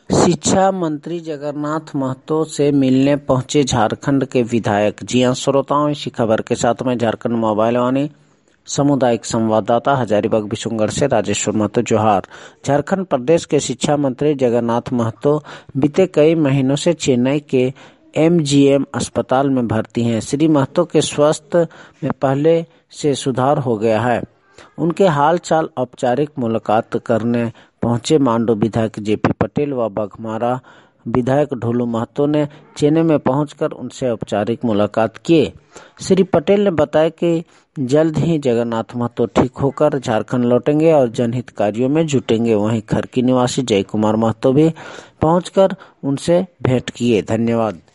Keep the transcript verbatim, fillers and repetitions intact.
शिक्षा मंत्री जगन्नाथ महतो से मिलने पहुंचे झारखंड के विधायक। जी हां श्रोताओं, इसी खबर के साथ में झारखंड मोबाइल वाणी सामुदायिक संवाददाता हजारीबाग बिशुनगढ़ से राजेश्वर महतो जोहार। झारखंड प्रदेश के शिक्षा मंत्री जगन्नाथ महतो बीते कई महीनों से चेन्नई के एम जी एम अस्पताल में भर्ती हैं। श्री महतो के स्वास्थ्य में पहले से सुधार हो गया है। उनके हाल चाल औपचारिक मुलाकात करने पहुंचे मांडू विधायक जे पी पटेल व बघमारा विधायक ढोलू महतो ने चेन्नई में पहुंचकर उनसे औपचारिक मुलाकात किए। श्री पटेल ने बताया कि जल्द ही जगन्नाथ महतो ठीक होकर झारखंड लौटेंगे और जनहित कार्यों में जुटेंगे। वहीं खरकी निवासी जय कुमार महतो भी पहुंचकर उनसे भेंट किए। धन्यवाद।